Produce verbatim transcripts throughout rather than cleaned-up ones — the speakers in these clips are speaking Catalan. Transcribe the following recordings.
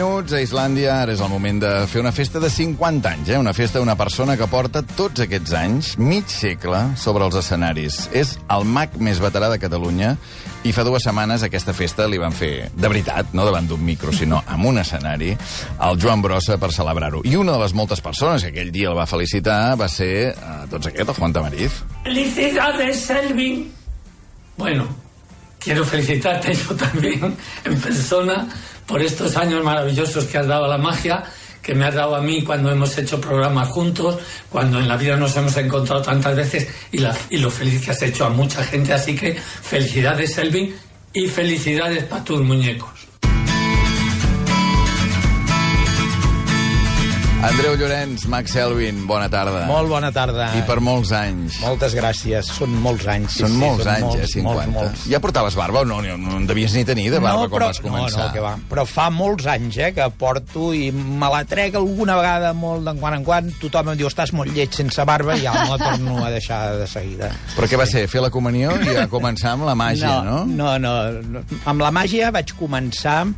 minuts a Islàndia. Ara és el moment de fer una festa de cinquanta anys, eh? Una festa d'una persona que porta tots aquests anys, mig segle, sobre els escenaris. És el mag més veterà de Catalunya i fa dues setmanes aquesta festa li van fer, de veritat, no davant d'un micro, sinó amb un escenari, al Joan Brossa per celebrar-ho. I una de les moltes persones que aquell dia el va felicitar va ser, eh, tots aquest, el Juan Tamariz. Felicidades, Selvin. Bueno, quiero felicitarte yo también, en persona, por estos años maravillosos que has dado a la magia, que me has dado a mí cuando hemos hecho programas juntos, cuando en la vida nos hemos encontrado tantas veces, y, la, y lo feliz que has hecho a mucha gente. Así que felicidades, Selvin, y felicidades para tus muñecos. Andreu Llorenç, Max Selvin, bona tarda. Molt bona tarda. I per molts anys. Moltes gràcies. Són molts anys. Sí, són sí, molts són anys, molts, eh, cinquanta. Molts, molts. Ja portaves barba o no? No, no en devies ni tenir de barba no, quan però, vas començar. No, no, que va. Però fa molts anys, eh, que porto i me la trec alguna vegada molt de quan en quan. Tothom em diu, estàs molt lleig sense barba, i ja me la torno a deixar de seguida. Però què va ser? Fer la comunió i a començar amb la màgia, no? No, no, no. Amb la màgia vaig començar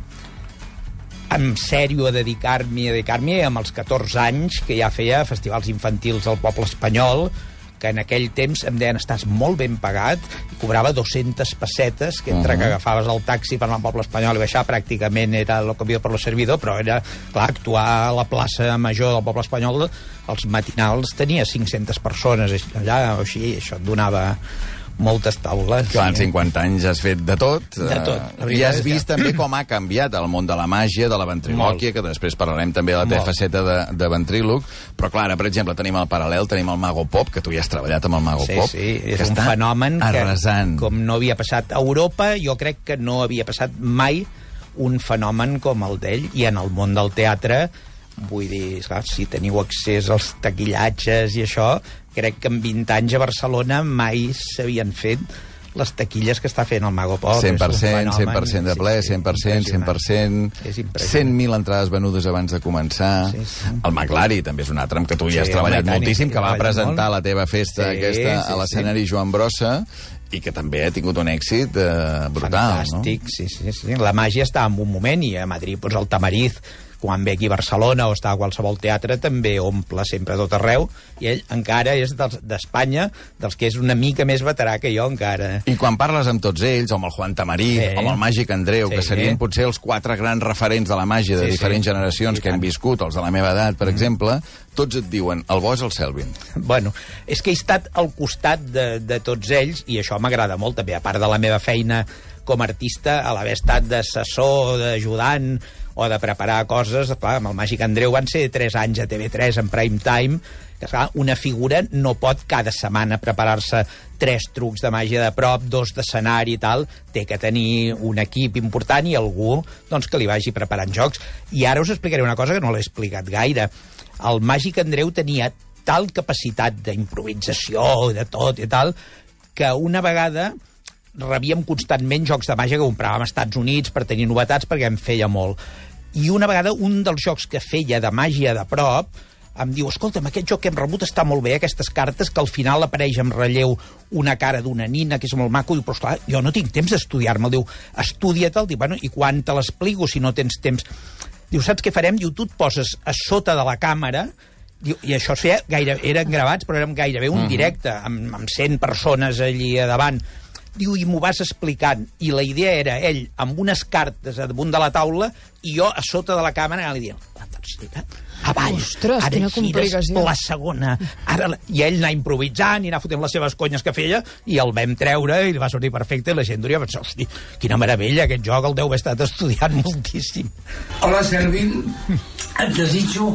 en sèrio a dedicar-m'hi, a dedicar-m'hi amb els catorze anys, que ja feia festivals infantils al poble espanyol, que en aquell temps em deien estàs molt ben pagat, i cobrava dues-centes pessetes, que entre uh -huh. que agafaves el taxi per anar al poble espanyol i baixar pràcticament era lo comido por lo servido, però era, clar, actuar a la plaça major del poble espanyol, els matinals tenia cinc-centes persones allà, o així, això et donava moltes taules. Clar, en cinquanta anys has fet de tot. De tot. I has vist que... també com ha canviat el món de la màgia, de la ventrilòquia, que després parlarem també de la teva faceta de, de ventríloc. Però, clar, ara, per exemple, tenim el paral·lel, tenim el Mago Pop, que tu ja has treballat amb el Mago sí, Pop. Sí, sí, és un fenomen arrasant. que, com no havia passat a Europa, jo crec que no havia passat mai un fenomen com el d'ell, i en el món del teatre, vull dir, clar, si teniu accés als taquillatges i això, crec que en vint anys a Barcelona mai s'havien fet les taquilles que està fent el Mago Pop. cent per cent, cent per cent de ple, cent per cent, cent per cent, cent mil entrades venudes abans de començar. Sí, sí. El McLari també és un altre amb què tu ja has sí, treballat moltíssim, que va presentar molt. La teva festa sí, aquesta sí, a l'escenari sí. Joan Brossa, i que també ha tingut un èxit eh, brutal. Fantàstic, no? sí, sí, sí. La màgia està en un moment, i a Madrid, doncs, el Tamariz, quan ve aquí a Barcelona o està a qualsevol teatre, també omple sempre tot arreu, i ell encara és d'Espanya, dels que és una mica més veterà que jo encara. I quan parles amb tots ells, amb el Juan Tamariz, sí. amb el Màgic Andreu, sí. que serien potser els quatre grans referents de la màgia de sí, diferents sí. generacions sí, que hem viscut, els de la meva edat, per mm. exemple, tots et diuen, el bo és el Selvin. Bueno, és que he estat al costat de, de tots ells, i això m'agrada molt, també, a part de la meva feina com a artista, a l'haver estat d'assessor, d'ajudant, o de preparar coses. Clar, amb el Màgic Andreu van ser tres anys a T V tres en prime time, que clar, una figura no pot cada setmana preparar-se tres trucs de màgia de prop, dos d'escenari i tal, té que tenir un equip important i algú doncs, que li vagi preparant jocs. I ara us explicaré una cosa que no l'he explicat gaire. El Màgic Andreu tenia tal capacitat d'improvisació, de tot i tal, que una vegada rebíem constantment jocs de màgia que compràvem als Estats Units per tenir novetats, perquè em feia molt. I una vegada un dels jocs que feia de màgia de prop em diu, escolta'm, aquest joc que hem rebut està molt bé, aquestes cartes, que al final apareix en relleu una cara d'una nina, que és molt maco. Diu, però esclar, jo no tinc temps d'estudiar-me'l. Diu, estudia-te'l. Diu, bueno, i quan te l'explico si no tens temps? Diu, saps què farem? Diu, tu et poses a sota de la càmera. Diu, i això es feia gairebé, eren gravats, però érem gairebé un directe, amb, amb cent persones allí a davant. Diu, i m'ho vas explicant. I la idea era ell amb unes cartes a damunt de la taula i jo a sota de la càmera li dient, la tercera, avall, ostres, ara gires la segona. Ara la... I ell anar improvisant i anar fotent les seves conyes que feia, i el vam treure i va sortir perfecte, i la gent hauria pensat, hosti, quina meravella, aquest joc el deu haver estat estudiant moltíssim. Hola, Selvin, et desitjo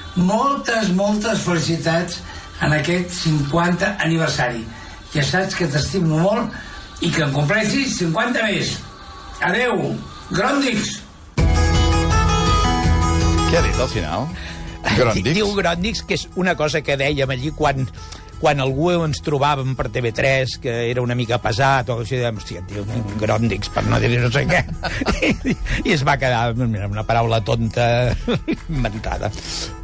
moltes, moltes felicitats en aquest cinquanta aniversari. Ja saps que t'estimo molt i que em compleixis cinquanta més. Adeu, Gròndix. Què ha dit al final? Gròndix? Diu Gròndix, que és una cosa que dèiem allí quan, quan algú ens trobàvem per T V tres, que era una mica pesat, o així, dèiem, hòstia, diu Gròndix, per no dir no sé què. I, i es va quedar una paraula tonta inventada.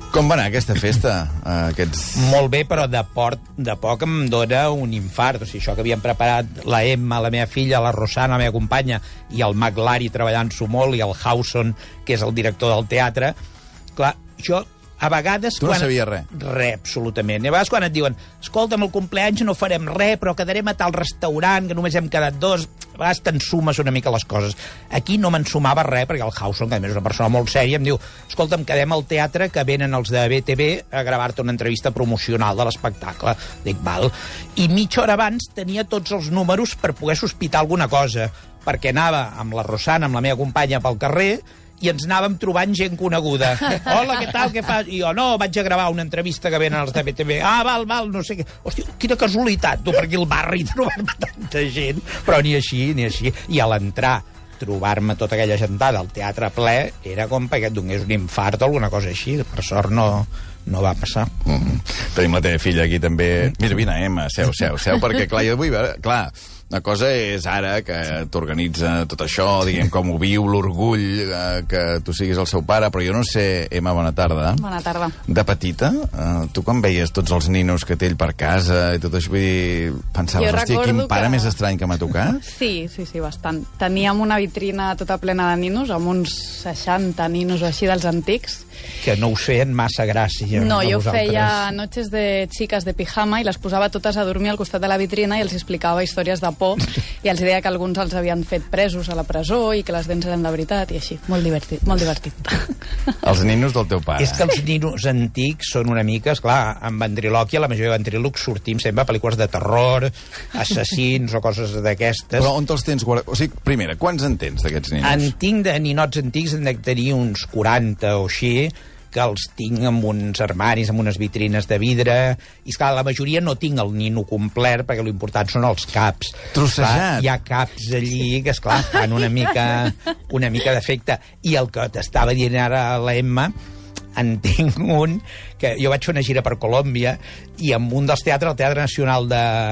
Com va anar aquesta festa? Aquests... Molt bé, però de, port, de poc em dona un infart. O sigui, això que havíem preparat la Emma, la meva filla, la Rosana, la meva companya, i el Maglari treballant-s'ho molt, i el Hawson, que és el director del teatre. Clar, jo... A vegades... Tu no quan... sabies res? Res, absolutament. I a vegades quan et diuen, escolta'm, el compleanys no farem res, però quedarem a tal restaurant, que només hem quedat dos, a vegades t'ensumes una mica les coses. Aquí no m'ensumava res, perquè el Hawson, que a més és una persona molt sèria, em diu, escolta'm, quedem al teatre, que venen els de B T V a gravar-te una entrevista promocional de l'espectacle. Dic, val. I mitja hora abans tenia tots els números per poder sospitar alguna cosa, perquè anava amb la Rosana, amb la meva companya, pel carrer, i ens anàvem trobant gent coneguda. Hola, què tal, què fas? I jo, no, vaig a gravar una entrevista que venen els de B T V. Ah, val, val, no sé què. Hòstia, quina casualitat, tu, per aquí al barri trobar-me tanta gent. Però ni així, ni així. I a l'entrar, trobar-me tota aquella gentada al teatre ple, era com perquè et donés un infart o alguna cosa així. Per sort no... no va passar. Mm. Tenim la teva filla aquí també. Mira, vine, Emma, seu, seu, seu, perquè, clar, jo vull veure... Clar, una cosa és ara que t'organitza tot això, diguem, com ho viu, l'orgull, eh, que tu siguis el seu pare, però jo no sé, Emma, bona tarda. Bona tarda. De petita, eh, tu quan veies tots els ninos que té ell per casa i tot això, vull dir, pensaves, hòstia, quin pare que... més estrany que m'ha tocat? Sí, sí, sí, bastant. Teníem una vitrina tota plena de ninos, amb uns seixanta ninos o així dels antics. Que no us feien massa gràcia. No, jo vosaltres. feia noches de xiques de pijama i les posava totes a dormir al costat de la vitrina i els explicava històries de por i els deia que alguns els havien fet presos a la presó i que les dents eren de veritat i així. Molt divertit, molt divertit. Els ninos del teu pare. És que els ninos antics són una mica, esclar, amb ventriloquia, la majoria de ventrílocs sortim sempre a pel·lícules de terror, assassins o coses d'aquestes. Però on te'ls tens guardats? O sigui, primera, quants en tens d'aquests ninos? En tinc de ninots antics, en de tenir uns quaranta o així, que els tinc amb uns armaris, amb unes vitrines de vidre, i esclar, la majoria no tinc el nino complet, perquè l'important són els caps. Trossejats. Hi ha caps allí que, esclar, fan una mica, una mica d'efecte. I el que t'estava dient ara la Emma, en tinc un, que jo vaig fer una gira per Colòmbia, i en un dels teatres, el Teatre Nacional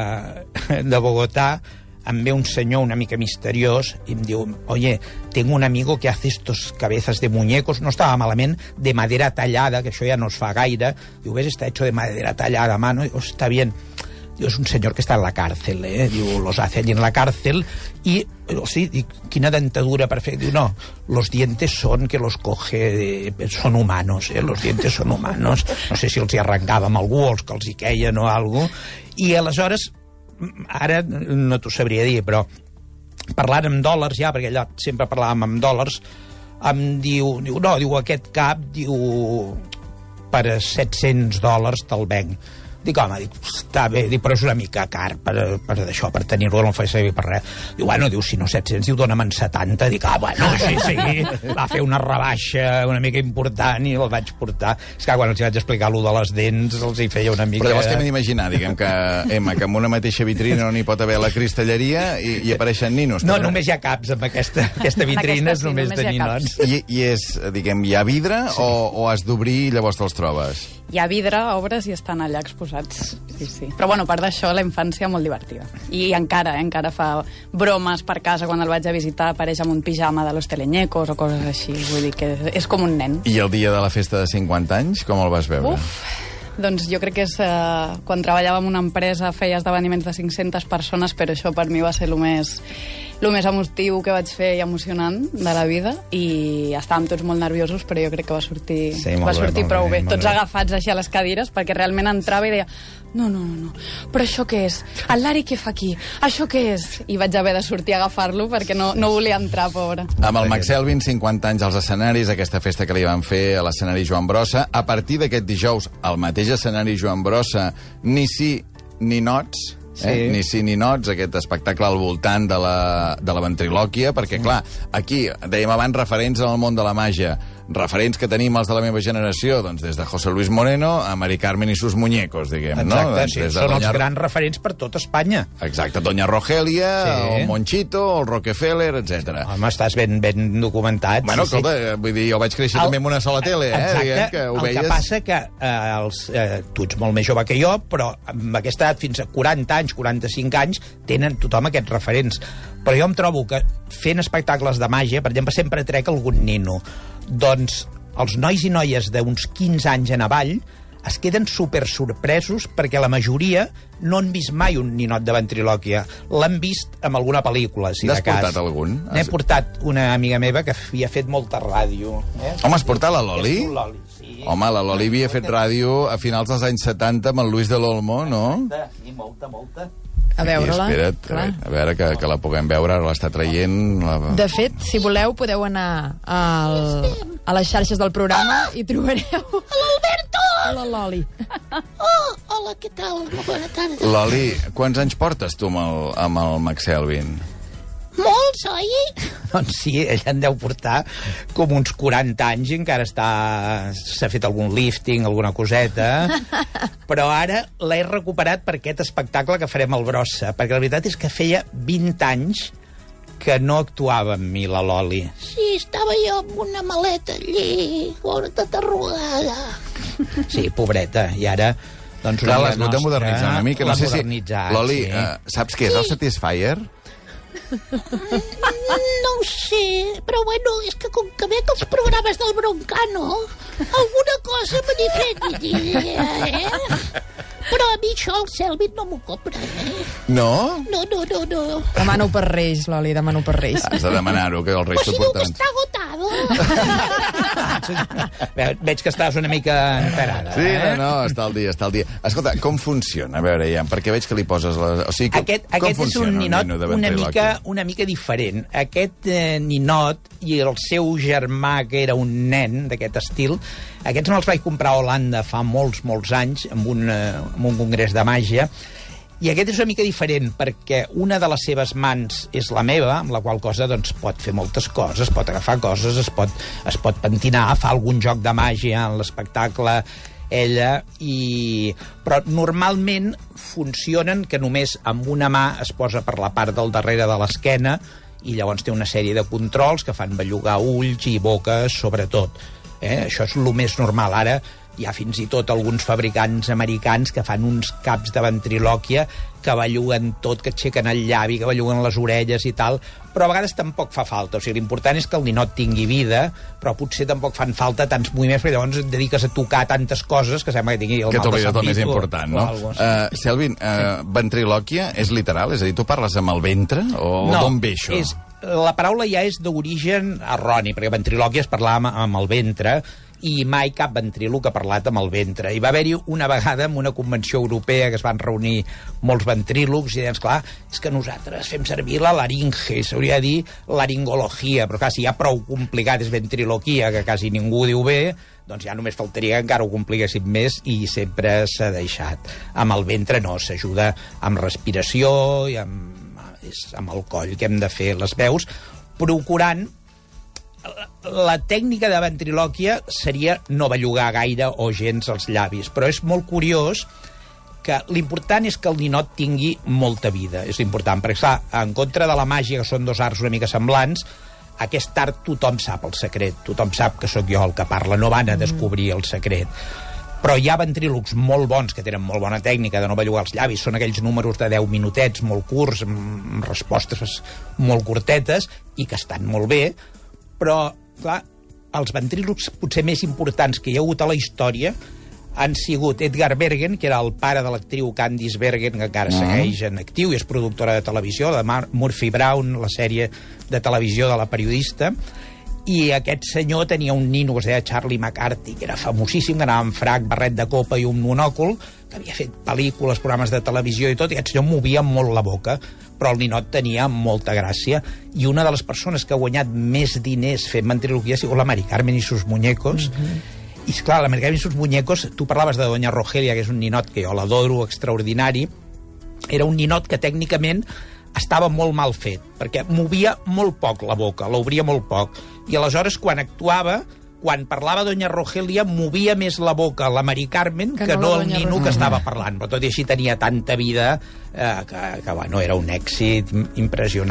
de, de Bogotà, em ve un senyor una mica misteriós i em diu, oye, tengo un amigo que hace estos cabezas de muñecos, no estava malament, de madera tallada, que això ja no es fa gaire. Diu, ves, está hecho de madera tallada a mano. Diu, está bien. Diu, es un senyor que està en la cárcel, eh? Diu, los hace allí en la cárcel i, sí, dic, quina dentadura perfecta. Diu, no, los dientes son que los coge, de, son humanos, eh? Los dientes son humanos. No sé si els hi arrencava amb algú o els que els hi queien o alguna cosa. I aleshores, ara no t'ho sabria dir, però parlant amb dòlars ja, perquè allà sempre parlàvem amb dòlars, em diu, diu no, diu, aquest cap, diu, per set-cents dòlars te'l venc. Dic, home, dic, està bé, dic, però és una mica car per, per això, per tenir-lo, no em faig servir per res. Diu, bueno, diu, si no set-cents, diu, dóna'm en setanta. Dic, ah, bueno, sí, sí, va fer una rebaixa una mica important i el vaig portar. És que quan els vaig explicar allò de les dents, els hi feia una mica... Però llavors que m'he d'imaginar, diguem que, Emma, que en una mateixa vitrina on hi pot haver la cristalleria i, i apareixen ninos. No, però... només hi ha caps amb aquesta, aquesta vitrina, és sí, només, només de ninots. I, I és, diguem, hi ha vidre sí. o, o has d'obrir i llavors te'ls trobes? Hi ha vidre, obres i estan allà exposats. Sí, sí. Però bueno, a part d'això, la infància molt divertida. I encara, eh, encara fa bromes per casa quan el vaig a visitar, apareix amb un pijama de los teleñecos o coses així. Vull dir que és com un nen. I el dia de la festa de cinquanta anys, com el vas veure? Uf, doncs jo crec que és... Eh, quan treballava en una empresa feia esdeveniments de cinc-centes persones, però això per mi va ser el més... el més emotiu que vaig fer i emocionant de la vida, i estàvem tots molt nerviosos, però jo crec que va sortir, sí, va bé, sortir prou bé, bé tots bé. agafats així a les cadires, perquè realment entrava i deia, no, no, no, no, però això què és? El Lari què fa aquí? Això què és? I vaig haver de sortir a agafar-lo perquè no, no volia entrar, pobre. Amb el Max Elvin, cinquanta anys als escenaris, aquesta festa que li van fer a l'escenari Joan Brossa. A partir d'aquest dijous, al mateix escenari Joan Brossa, ni sí ni nots, Sí. Eh? Ni sí ni nots, aquest espectacle al voltant de la, de la ventrilòquia, perquè, clar, aquí, dèiem abans, referents en el món de la màgia, referents que tenim els de la meva generació, doncs des de José Luis Moreno a Mari Carmen i sus muñecos, diguem, Exacte, no? Doncs sí, des de són Doña... els grans referents per tot Espanya. Exacte, Doña Rogelia, Sí. el Monchito, el Rockefeller, etcètera. Home, estàs ben, ben documentat. Bueno, sí, escolta, sí. vull dir, jo vaig créixer El- també en una sola tele, eh? Exacte, Diguem que ho el veies... que passa que eh, els, eh, tu ets molt més jove que jo, però amb aquesta edat fins a quaranta anys, quaranta-cinc anys, tenen tothom aquests referents. Però jo em trobo que fent espectacles de màgia, per exemple, sempre trec algun nino. Doncs els nois i noies d'uns quinze anys en avall es queden super sorpresos perquè la majoria no han vist mai un ninot de ventriloquia. L'han vist en alguna pel·lícula, si de cas. N'has portat algun? N'he portat una amiga meva que havia fet molta ràdio. Eh? Home, has portat la Loli? És tu, Loli, sí. Home, la Loli havia fet ràdio a finals dels anys setanta amb el Luis de l'Olmo, no? Sí, molta, molta. A veure-la. Espera't, clar. A veure, que, que la puguem veure, ara l'està traient... La... De fet, si voleu, podeu anar al, a les xarxes del programa i trobareu... L'Alberto! La Loli. Oh, hola, què tal? Bona tarda. Loli, quants anys portes tu amb el, amb el Max Selvin? Molts, oi? Doncs sí, ella en deu portar com uns quaranta anys i encara està... s'ha fet algun lifting, alguna coseta, però ara l'he recuperat per aquest espectacle que farem al Brossa, perquè la veritat és que feia vint anys que no actuava amb mi, la Loli. Sí, estava jo amb una maleta allí, tota arrugada. Sí, pobreta, i ara... Doncs clar, l'has hagut de modernitzar una mica. No sé si... Loli, sí. uh, saps què és el Satisfyer? No ho sé, però bueno, és que com que veig els programes del Broncano, alguna cosa me n'he fet idea, eh? Però a mi això el Selvin no m'ho compra, eh? No? No, no, no, no. Demano per Reis, Loli, demano per Reis. Has de demanar-ho, que els Reis Pues si t'ho diu que portaran. està agotado. Veig que estàs una mica enterada. Sí, eh? no, no, està al dia, està al dia. Escolta, com funciona? A veure, ja, perquè veig que li poses... La... O sigui, com, Aquest, com aquest és un ninot nino de una ventriloqui? mica, una mica diferent. Aquest eh, ninot i el seu germà, que era un nen d'aquest estil, aquests me'ls vaig comprar a Holanda fa molts, molts anys, en un, eh, en un congrés de màgia, i aquest és una mica diferent, perquè una de les seves mans és la meva, amb la qual cosa doncs, pot fer moltes coses, pot agafar coses, es pot, es pot pentinar, fa algun joc de màgia en l'espectacle, ella, i... però normalment funcionen que només amb una mà es posa per la part del darrere de l'esquena i llavors té una sèrie de controls que fan bellugar ulls i boques, sobretot. Eh? Això és el més normal. Ara hi ha fins i tot alguns fabricants americans que fan uns caps de ventriloquia que belluguen tot, que aixequen el llavi, que belluguen les orelles i tal, però a vegades tampoc fa falta. O sigui, l'important és que el ninot tingui vida, però potser tampoc fan falta tants moviments, perquè llavors et dediques a tocar tantes coses que sembla que tingui el que mal de t'oblides el sentit més o- important, o no? algo així. Uh, Selvin, uh, ventriloquia és literal? És a dir, tu parles amb el ventre? O No, d'on ve això? És, la paraula ja és d'origen erroni, perquè ventriloquia es parlava amb, amb el ventre, i mai cap ventríloc ha parlat amb el ventre. I va haver-hi una vegada en una convenció europea que es van reunir molts ventrílocs i deien, clar, és que nosaltres fem servir la laringe, s'hauria de dir laringologia, però clar, si ja prou complicat és ventriloquia, que quasi ningú diu bé, doncs ja només faltaria que encara ho compliquéssim més i sempre s'ha deixat. Amb el ventre no, s'ajuda amb respiració i amb, és amb el coll que hem de fer les veus, procurant la tècnica de ventriloquia seria no bellugar gaire o gens els llavis, però és molt curiós que l'important és que el ninot tingui molta vida, és important, perquè clar, en contra de la màgia, que són dos arts una mica semblants, aquest art tothom sap el secret, tothom sap que sóc jo el que parla, no van a descobrir el secret. Però hi ha ventrílocs molt bons que tenen molt bona tècnica de no bellugar els llavis, són aquells números de deu minutets molt curts, amb respostes molt curtetes i que estan molt bé, però, clar, els ventrílocs potser més importants que hi ha hagut a la història han sigut Edgar Bergen, que era el pare de l'actriu Candice Bergen, que encara mm. segueix en actiu i és productora de televisió, de Murphy Brown, la sèrie de televisió de la periodista, i aquest senyor tenia un nino que es deia Charlie McCarthy, que era famosíssim, que anava amb frac, barret de copa i un monòcul, que havia fet pel·lícules, programes de televisió i tot, i aquest senyor movia molt la boca, però el ninot tenia molta gràcia, i una de les persones que ha guanyat més diners fent ventriloquia ha sigut la Mari Carmen i sus muñecos, mm-hmm. I esclar, la Mari Carmen i sus muñecos, tu parlaves de Doña Rogelia, que és un ninot que jo l'adoro, extraordinari, era un ninot que tècnicament estava molt mal fet, perquè movia molt poc la boca, l'obria molt poc, i aleshores quan actuava, quan parlava Doña Rogelia, movia més la boca la Mari Carmen que, que no, no el nino Rogelia. Que estava parlant, però tot i així tenia tanta vida eh, que, que bueno, era un èxit impressionant.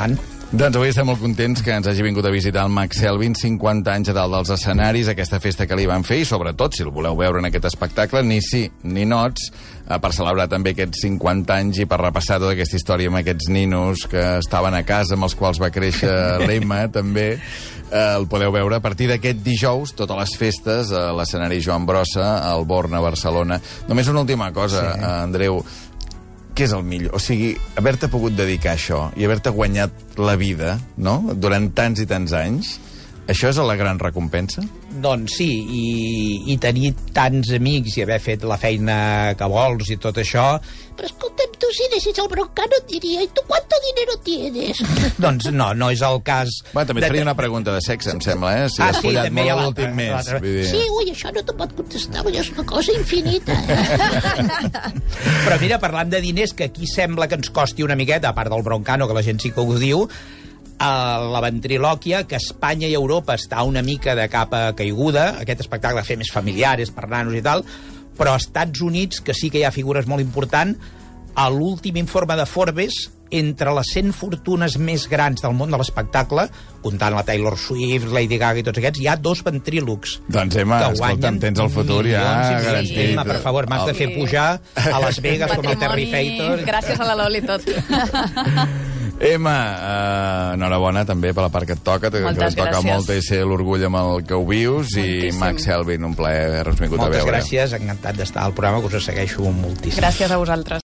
Doncs avui estem molt contents que ens hagi vingut a visitar el Max Selvin, cinquanta anys a dalt dels escenaris, aquesta festa que li van fer, i sobretot, si el voleu veure en aquest espectacle, ni sí ni nots, eh, per celebrar també aquests cinquanta anys i per repassar tota aquesta història amb aquests ninos que estaven a casa, amb els quals va créixer l'Emma, també. Eh, el podeu veure a partir d'aquest dijous, totes les festes, a l'escenari Joan Brossa, al Born, a Barcelona. Només una última cosa, sí. eh, Andreu. Què és el millor? O sigui, haver-te pogut dedicar a això i haver-te guanyat la vida, no?, durant tants i tants anys, això és la gran recompensa? Doncs sí, i, i tenir tants amics i haver fet la feina que vols i tot això... Però escolta'm, tu si anessis al Broncano et diria, i tu quanto dinero tienes? Doncs no, no és el cas... Bueno, també et faria una pregunta de sexe, em sembla, eh? Si ah, has sí, follat també molt la- l'últim mes. la- Vull dir... Sí, ui, això no t'ho pot contestar, perquè és una cosa infinita. Però mira, parlant de diners, que aquí sembla que ens costi una miqueta, a part del Broncano, que la gent sí que ho diu, a la ventrilòquia, que Espanya i Europa està una mica de capa caiguda, aquest espectacle fer més familiares, per nanos i tal, però als Estats Units, que sí que hi ha figures molt importants, a l'últim informe de Forbes, entre les cent fortunes més grans del món de l'espectacle, comptant la Taylor Swift, Lady Gaga i tots aquests, hi ha dos ventrílocs. Doncs, Emma, escolta'm, tens el futur ja garantit. Emma, per favor, m'has de fer pujar a Las Vegas com el Terry Fator. Gràcies a la Loli tot. Emma, uh, enhorabona també per la part que et toca, que Moltes et toca gràcies. molt i ser l'orgull amb el que ho vius. Moltíssim. I Max Selvin, un plaer haver-nos vingut Moltes a veure. gràcies, encantat d'estar al programa, que us segueixo moltíssim. Gràcies a vosaltres.